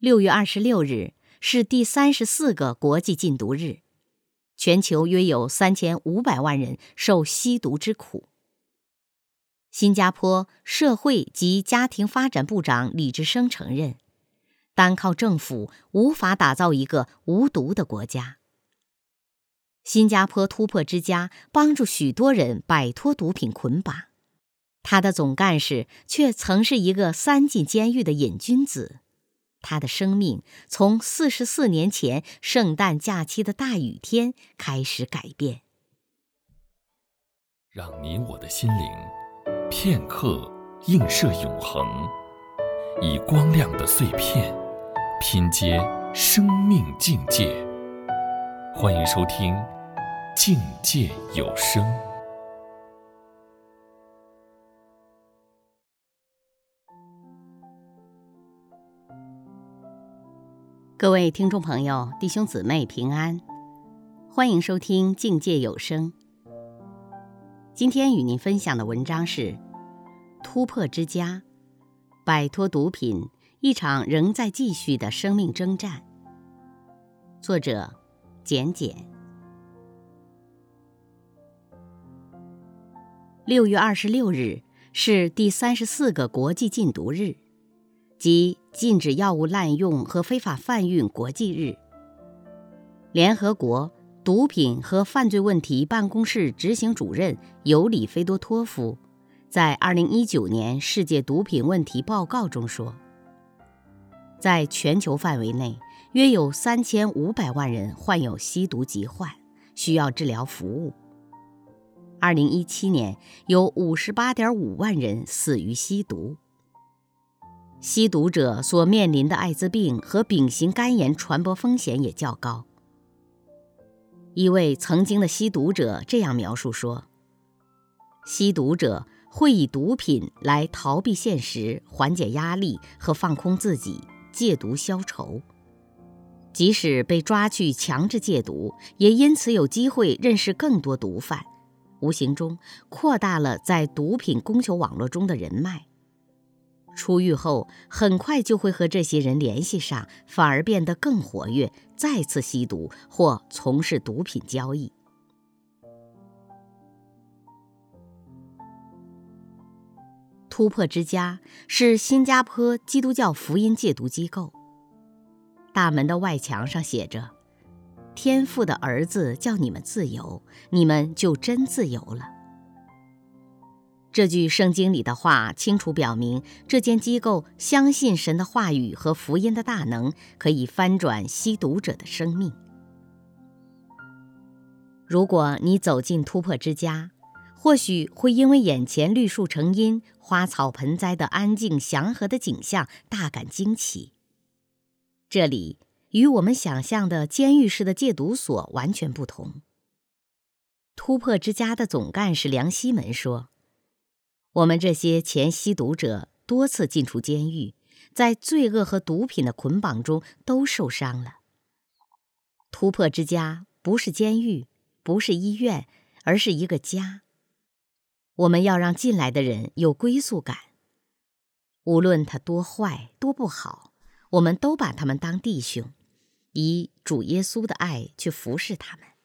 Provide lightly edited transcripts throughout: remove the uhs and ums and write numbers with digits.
6月26日是第34个国际禁毒日，全球约有3500万人受吸毒之苦。新加坡社会及家庭发展部长李志生承认，单靠政府无法打造一个无毒的国家。新加坡突破之家帮助许多人摆脱毒品捆绑，他的总干事却曾是一个3进监狱的瘾君子。他的生命从44年前圣诞假期的大雨天开始改变。 让你我的心灵片刻映射永恒，以光亮的碎片拼接生命境界。欢迎收听境界有声。 各位听众朋友、弟兄姊妹平安，欢迎收听境界有声。今天与您分享的文章是突破之家，摆脱毒品，一场仍在继续的生命征战。作者简简。6月26日是第34个国际禁毒日，即禁止药物滥用和非法贩运国际日。联合国毒品和犯罪问题办公室执行主任尤里菲多托夫在2019年世界毒品问题报告中说，在全球范围内约有3500万人患有吸毒疾患，需要治疗服务。2017年有58.5万人死于吸毒。吸毒者所面临的艾滋病和丙型肝炎传播风险也较高。一位曾经的吸毒者这样描述说，吸毒者会以毒品来逃避现实，缓解压力和放空自己，戒毒消愁。即使被抓去强制戒毒，也因此有机会认识更多毒贩，无形中扩大了在毒品供求网络中的人脉。出狱后很快就会和这些人联系上，反而变得更活跃，再次吸毒或从事毒品交易。突破之家是新加坡基督教福音戒毒机构，大门的外墙上写着，天父的儿子叫你们自由，你们就真自由了。这句圣经里的话清楚表明，这间机构相信神的话语和福音的大能可以翻转吸毒者的生命。如果你走进突破之家，或许会因为眼前绿树成荫、花草盆栽的安静祥和的景象大感惊奇。这里与我们想象的监狱式的戒毒所完全不同。突破之家的总干事梁希门说，我们这些前吸毒者多次进出监狱，在罪恶和毒品的捆绑中都受伤了。突破之家不是监狱，不是医院，而是一个家。我们要让进来的人有归宿感，无论他多坏多不好，我们都把他们当弟兄，以主耶稣的爱去服侍他们。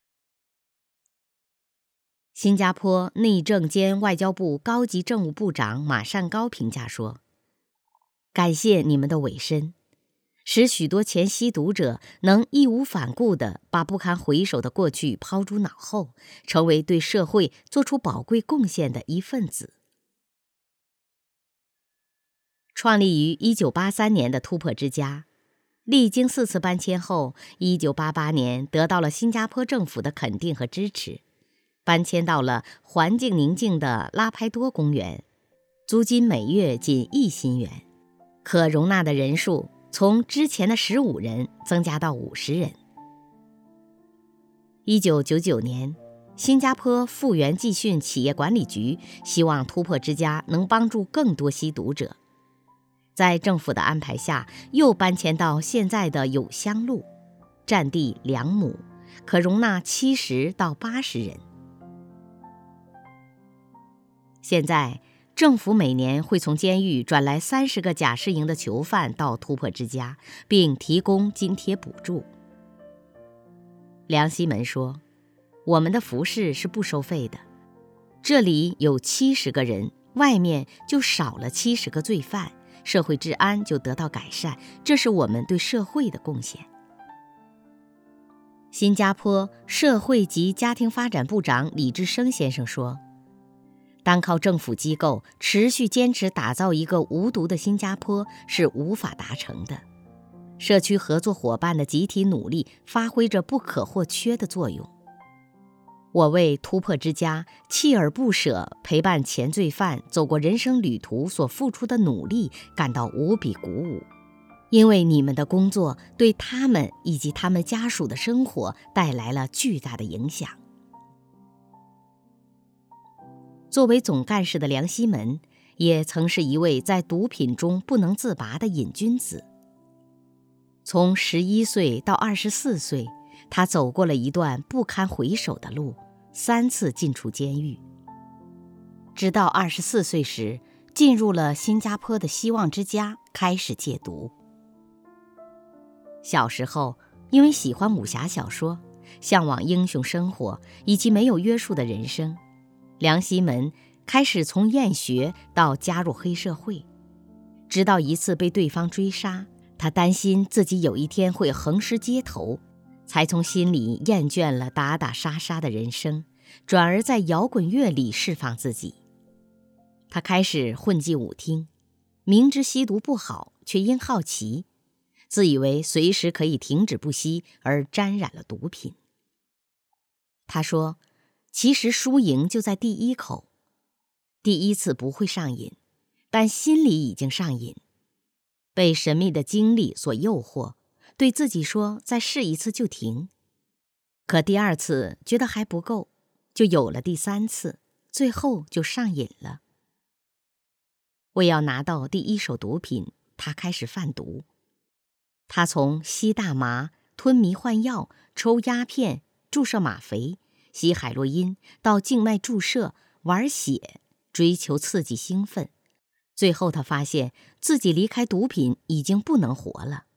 新加坡内政兼外交部高级政务部长马善高评价说，感谢你们的委身，使许多前吸毒者能义无反顾地把不堪回首的过去抛诸脑后，成为对社会做出宝贵贡献的一份子。创立于1983年的突破之家，历经4次搬迁后，1988年得到了新加坡政府的肯定和支持，搬迁到了环境宁静的拉拍多公园，租金每月仅1新元，可容纳的人数从之前的15人增加到50人。1999年，新加坡复原技训企业管理局希望突破之家能帮助更多吸毒者，在政府的安排下，又搬迁到现在的友香路，占地2亩，可容纳70到80人。现在政府每年会从监狱转来30个假释营的囚犯到突破之家，并提供津贴补助。梁希门说，我们的服侍是不收费的，这里有70个人，外面就少了70个罪犯，社会治安就得到改善，这是我们对社会的贡献。新加坡社会及家庭发展部长李志生先生说，单靠政府机构持续坚持打造一个无毒的新加坡是无法达成的，社区合作伙伴的集体努力发挥着不可或缺的作用。我为突破之家锲而不舍陪伴前罪犯走过人生旅途所付出的努力感到无比鼓舞，因为你们的工作对他们以及他们家属的生活带来了巨大的影响。作为总干事的梁希门也曾是一位在毒品中不能自拔的瘾君子。从11岁到24岁，他走过了一段不堪回首的路，3次进出监狱。直到24岁时，进入了新加坡的希望之家，开始戒毒。小时候，因为喜欢武侠小说，向往英雄生活以及没有约束的人生，梁希门开始从厌学到加入黑社会，直到一次被对方追杀，他担心自己有一天会横尸街头，才从心里厌倦了打打杀杀的人生，转而在摇滚乐里释放自己。他开始混迹舞厅，明知吸毒不好，却因好奇，自以为随时可以停止不吸，而沾染了毒品。他说，其实输赢就在第一口，第一次不会上瘾，但心里已经上瘾，被神秘的经历所诱惑，对自己说再试一次就停。可第2次觉得还不够，就有了第3次，最后就上瘾了。为要拿到第1手毒品，他开始贩毒。他从吸大麻、吞迷幻药、抽鸦片、注射吗啡、吸海洛因到静脉注射、玩血，追求刺激兴奋，最后他发现自己离开毒品已经不能活了。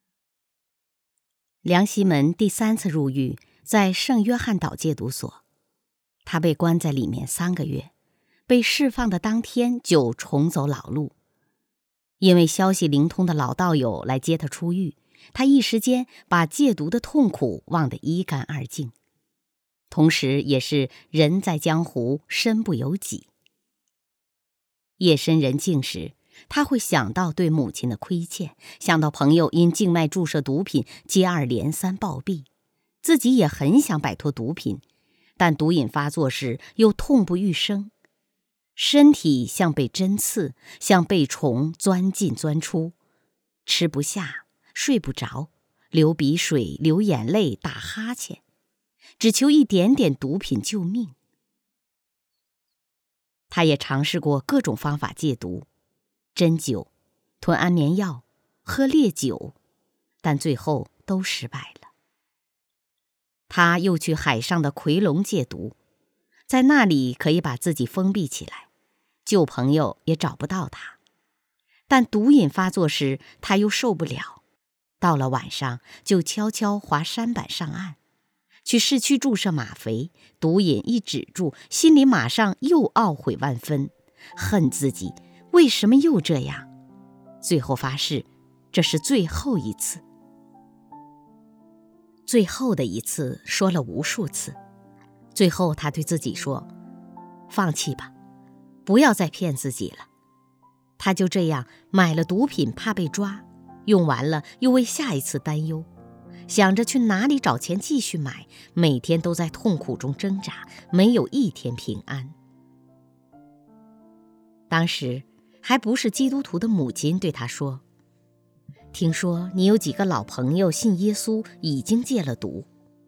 梁希门第3次入狱，在圣约翰岛戒毒所，他被关在里面3个月，被释放的当天就重走老路。因为消息灵通的老道友来接他出狱，他一时间把戒毒的痛苦忘得一干二净，同时也是人在江湖身不由己。夜深人静时，他会想到对母亲的亏欠，想到朋友因静脉注射毒品接二连三暴毙，自己也很想摆脱毒品，但毒瘾发作时又痛不欲生，身体像被针刺，像被虫钻进钻出，吃不下，睡不着，流鼻水，流眼泪，打哈欠，只求一点点毒品救命。他也尝试过各种方法戒毒，针灸、吞安眠药、喝烈酒，但最后都失败了。他又去海上的夔龙戒毒，在那里可以把自己封闭起来，旧朋友也找不到他。但毒瘾发作时，他又受不了，到了晚上就悄悄滑舢板上岸。去市区注射吗啡，毒瘾一止住，心里马上又懊悔万分，恨自己为什么又这样。最后发誓，这是最后一次。最后的一次说了无数次，最后他对自己说，放弃吧，不要再骗自己了。他就这样买了毒品，怕被抓，用完了又为下一次担忧，想着去哪里找钱继续买，每天都在痛苦中挣扎，没有一天平安。当时还不是基督徒的母亲对他说，听说你有几个老朋友信耶稣，已经戒了毒。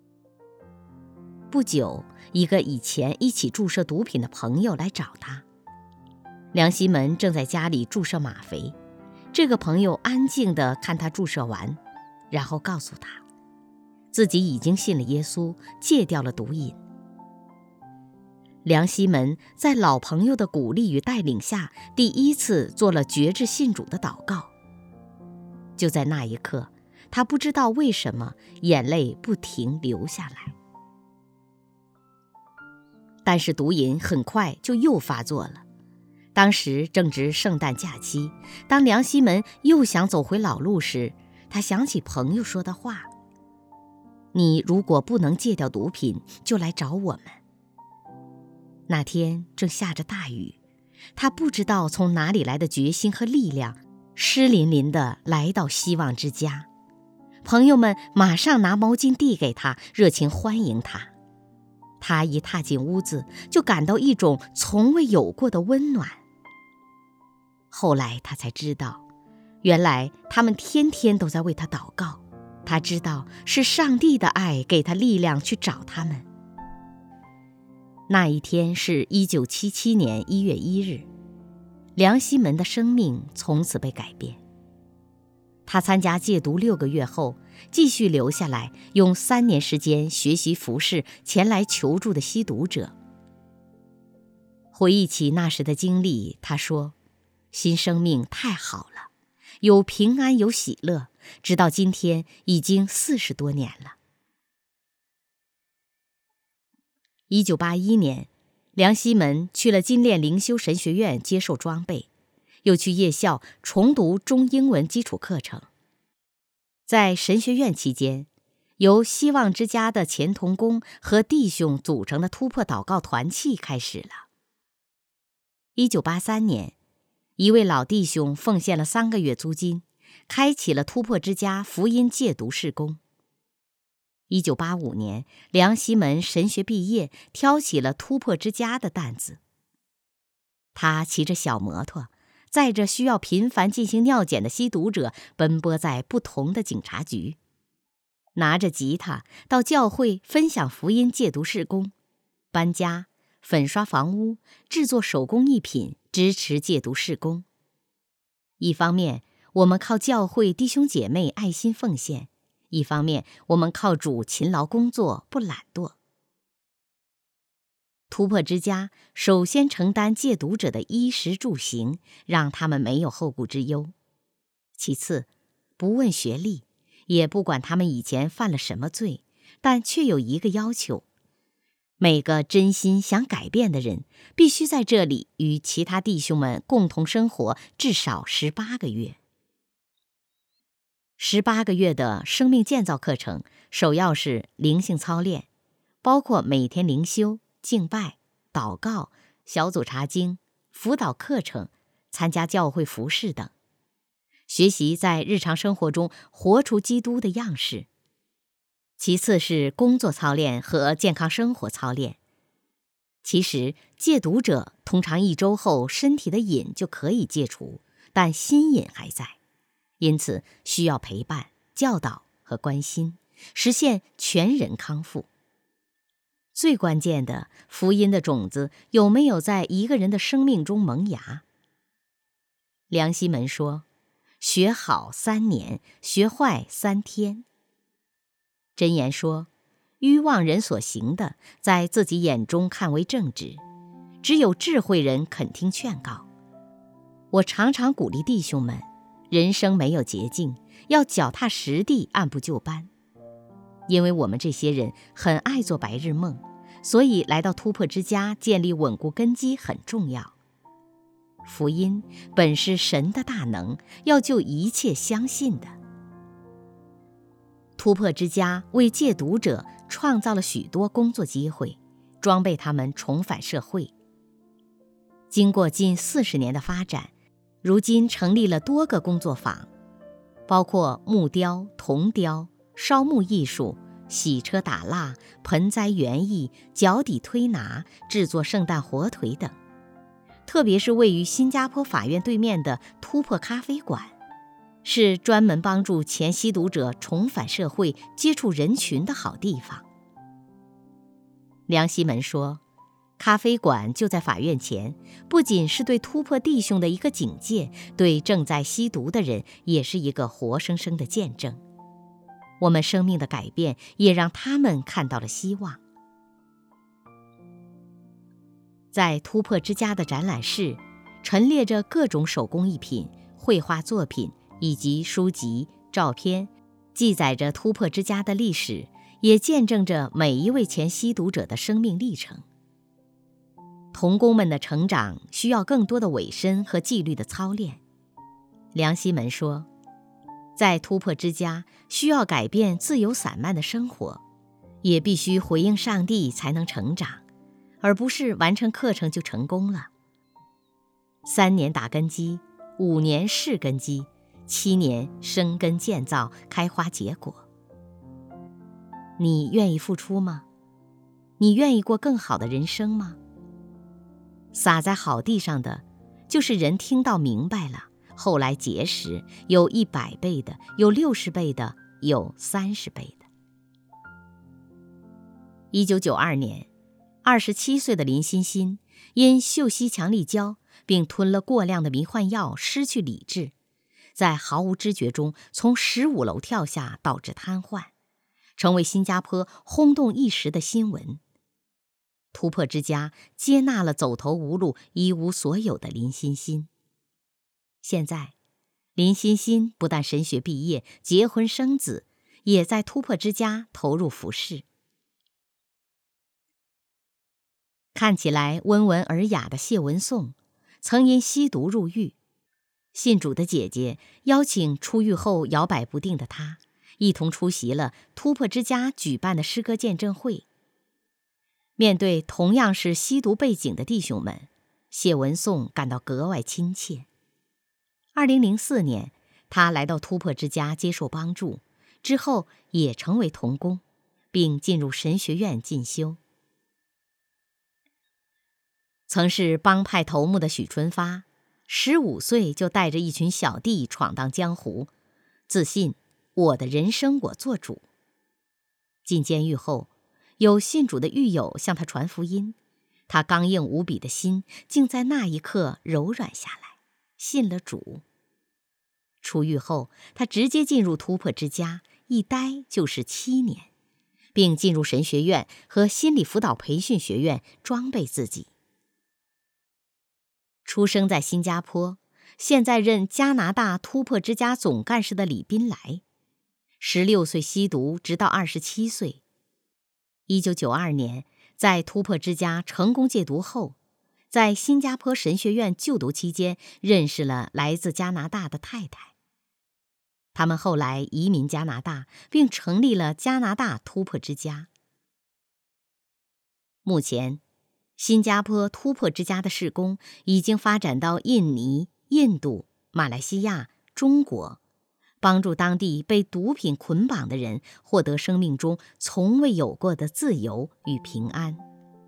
不久，一个以前一起注射毒品的朋友来找他，梁希门正在家里注射吗啡，这个朋友安静地看他注射完，然后告诉他自己已经信了耶稣，戒掉了毒瘾。 梁希门在老朋友的鼓励与带领下，第一次做了决志信主的祷告。就在那一刻，他不知道为什么眼泪不停流下来。但是毒瘾很快就又发作了。当时正值圣诞假期，当梁希门又想走回老路时，他想起朋友说的话：你如果不能戒掉毒品，就来找我们。那天正下着大雨，他不知道从哪里来的决心和力量，湿淋淋地来到希望之家。朋友们马上拿毛巾递给他，热情欢迎他。他一踏进屋子，就感到一种从未有过的温暖。后来他才知道，原来他们天天都在为他祷告。他知道是上帝的爱给他力量去找他们。那一天是1977年1月1日，梁希门的生命从此被改变。他参加戒毒6个月后，继续留下来，用3年时间学习服侍前来求助的吸毒者。回忆起那时的经历，他说：新生命太好了，有平安有喜乐，直到今天已经40多年了。1981年，梁希门去了金链灵修神学院接受装备，又去夜校重读中英文基础课程。在神学院期间，由希望之家的前同工和弟兄组成的突破祷告团契开始了。1983年，一位老弟兄奉献了3个月租金，开启了突破之家福音戒毒事工。1985年，梁希门神学毕业，挑起了突破之家的担子。他骑着小摩托，载着需要频繁进行尿检的吸毒者，奔波在不同的警察局，拿着吉他到教会分享福音戒毒事工，搬家、粉刷房屋、制作手工艺品，支持戒毒事工。一方面，我们靠教会弟兄姐妹爱心奉献；一方面，我们靠主勤劳工作，不懒惰。突破之家首先承担戒毒者的衣食住行，让他们没有后顾之忧。其次，不问学历，也不管他们以前犯了什么罪，但却有一个要求：每个真心想改变的人，必须在这里与其他弟兄们共同生活至少18个月。18个月的生命建造课程，首要是灵性操练，包括每天灵修、敬拜、祷告、小组查经、辅导课程、参加教会服事等，学习在日常生活中活出基督的样式。其次是工作操练和健康生活操练。其实戒毒者通常1周后身体的瘾就可以戒除，但心瘾还在，因此需要陪伴、教导和关心，实现全人康复。最关键的，福音的种子有没有在一个人的生命中萌芽？梁希门说：学好3年，学坏3天。箴言说：愚妄人所行的，在自己眼中看为正直，只有智慧人肯听劝告。我常常鼓励弟兄们，人生没有捷径，要脚踏实地，按部就班。因为我们这些人很爱做白日梦，所以来到突破之家建立稳固根基很重要。福音本是神的大能，要救一切相信的。突破之家为戒毒者创造了许多工作机会，装备他们重返社会。经过近40年的发展，如今成立了多个工作坊，包括木雕、铜雕、烧木艺术、洗车打蜡、盆栽园艺、脚底推拿、制作圣诞火腿等。特别是位于新加坡法院对面的突破咖啡馆，是专门帮助前吸毒者重返社会、接触人群的好地方。梁希门说，咖啡馆就在法院前，不仅是对突破弟兄的一个警戒，对正在吸毒的人也是一个活生生的见证。我们生命的改变也让他们看到了希望。 在突破之家的展览室，陈列着各种手工艺品、绘画作品以及书籍、照片，记载着突破之家的历史，也见证着每一位前吸毒者的生命历程。童工们的成长需要更多的委身和纪律的操练。梁希门说，在突破之家需要改变自由散漫的生活，也必须回应上帝才能成长，而不是完成课程就成功了。3年打根基，5年试根基，7年生根建造，开花结果。你愿意付出吗？你愿意过更好的人生吗？撒在好地上的，就是人听到明白了，后来结实，有100倍的，有60倍的，有30倍的。1992年，27岁的林欣欣因嗅吸强力胶并吞了过量的迷幻药，失去理智，在毫无知觉中从15楼跳下，导致瘫痪，成为新加坡轰动一时的新闻。突破之家接纳了走投无路、一无所有的林欣欣。现在，林欣欣不但神学毕业、结婚生子，也在突破之家投入服事。看起来温文尔雅的谢文颂，曾因吸毒入狱。信主的姐姐邀请出狱后摇摆不定的他，一同出席了突破之家举办的诗歌见证会。面对同样是吸毒背景的弟兄们，谢文颂感到格外亲切。2004年，他来到突破之家接受帮助，之后也成为同工，并进入神学院进修。曾是帮派头目的许春发，15岁就带着一群小弟闯荡江湖，自信我的人生我做主。进监狱后，有信主的狱友向他传福音，他刚硬无比的心竟在那一刻柔软下来，信了主。出狱后，他直接进入突破之家，一待就是7年，并进入神学院和心理辅导培训学院装备自己。出生在新加坡，现在任加拿大突破之家总干事的李斌来，16岁吸毒，直到27岁。1992年，在突破之家成功戒毒后，在新加坡神学院就读期间，认识了来自加拿大的太太。他们后来移民加拿大，并成立了加拿大突破之家。目前，新加坡突破之家的事工已经发展到印尼、印度、马来西亚、中国，帮助当地被毒品捆绑的人获得生命中从未有过的自由与平安。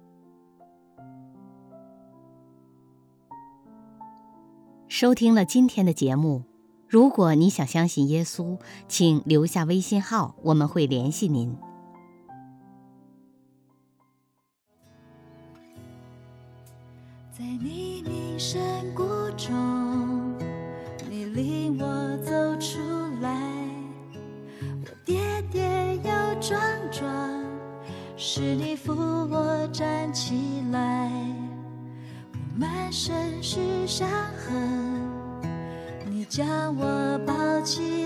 收听了今天的节目，如果你想相信耶稣，请留下微信号，我们会联系您。 在泥泞山谷中，你领我走出来，我跌跌又撞撞，是你扶我站起来。我满身是伤痕，你将我抱起